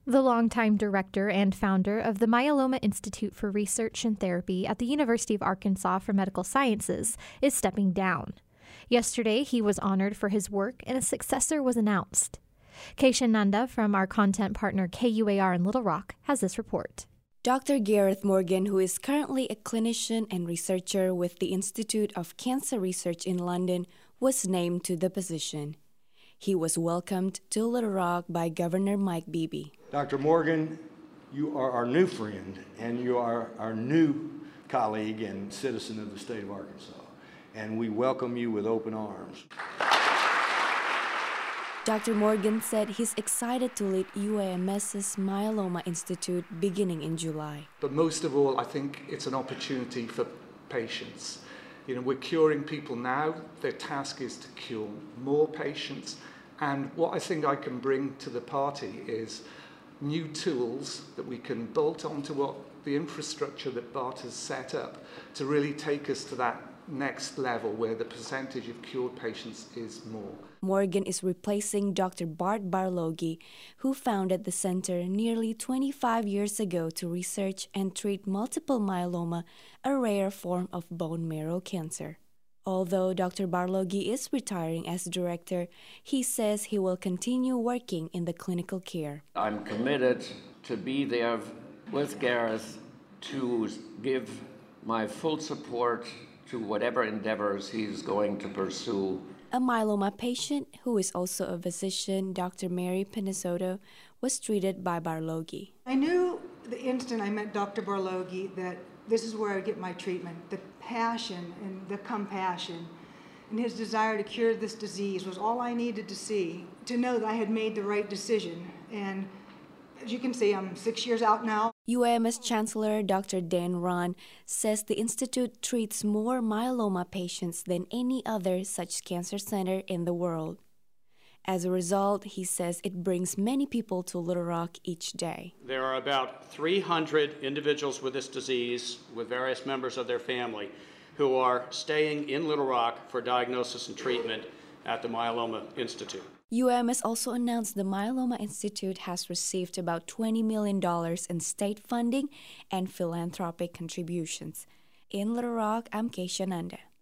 The longtime director and founder of the Myeloma Institute for Research and Therapy at the University of Arkansas for Medical Sciences is stepping down. Yesterday, he was honored for his work and a successor was announced. Keisha Nanda from our content partner KUAR in Little Rock has this report. Dr. Gareth Morgan, who is currently a clinician and researcher with the Institute of Cancer Research in London, was named to the position. He was welcomed to Little Rock by Governor Mike Beebe. Dr. Morgan, you are our new friend, and you are our new colleague and citizen of the state of Arkansas, and we welcome you with open arms. Dr. Morgan said he's excited to lead UAMS's Myeloma Institute beginning in July. But most of all, I think it's an opportunity for patients. We're curing people now. Their task is to cure more patients. And what I think I can bring to the party is new tools that we can bolt onto what the infrastructure that BART has set up to really take us to that next level where the percentage of cured patients is more. Morgan is replacing Dr. Bart Barloghi, who founded the center nearly 25 years ago to research and treat multiple myeloma, a rare form of bone marrow cancer. Although Dr. Barloghi is retiring as director, he says he will continue working in the clinical care. I'm committed to be there with Gareth to give my full support to whatever endeavors he's going to pursue. A myeloma patient, who is also a physician, Dr. Mary Pinizzotto, was treated by Barloghi. I knew the instant I met Dr. Barloghi that this is where I get my treatment. The passion and the compassion and his desire to cure this disease was all I needed to see, to know that I had made the right decision. And as you can see, I'm 6 years out now. UAMS Chancellor Dr. Dan Rahn says the institute treats more myeloma patients than any other such cancer center in the world. As a result, he says it brings many people to Little Rock each day. There are about 300 individuals with this disease, with various members of their family, who are staying in Little Rock for diagnosis and treatment at the Myeloma Institute. UAMS also announced the Myeloma Institute has received about $20 million in state funding and philanthropic contributions. In Little Rock, I'm Keisha Nanda.